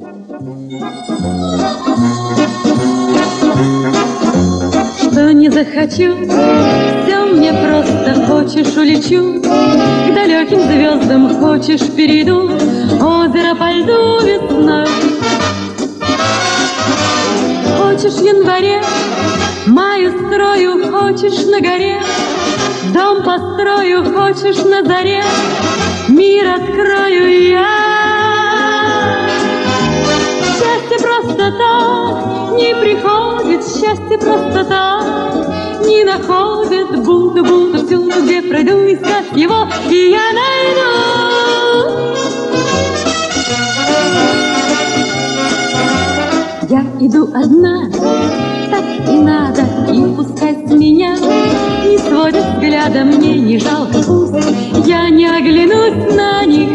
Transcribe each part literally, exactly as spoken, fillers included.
Что не захочу, все мне просто. Хочешь, улечу к далеким звездам, хочешь, перейду озеро по льду весной. Хочешь, в январе маю строю, хочешь, на горе дом построю, хочешь, на заре мир открою я. Счастье просто так не приходит, счастье просто так не находит. Буду, буду всюду, где пройду, искать его, и я найду. Я иду одна, так и надо, и пускай с меня не сводят взгляда, мне не жалко, пусть я не оглянусь на них.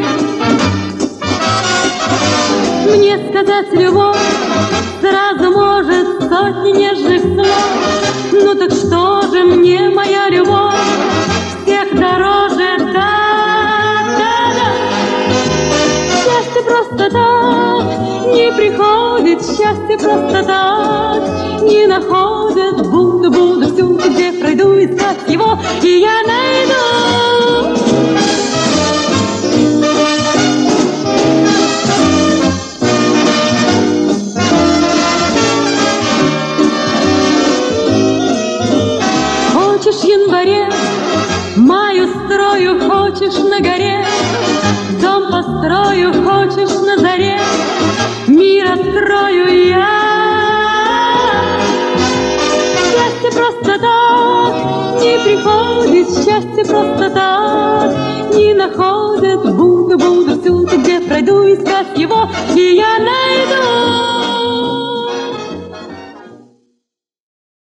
Мне сказать любовь сразу может сотни нежных слов. Ну так что же мне моя любовь всех дороже, да, да, да. Счастье просто так не приходит, счастье просто так не находит. Буду, буду всюду, где пройду, искать его, и я найду. Хочешь, в январе маю строю, хочешь, на горе дом построю, хочешь, на заре мир открою я. Счастье просто так не приходит, счастье просто так не находит. Буду, буду всюду, где пройду, искать его, и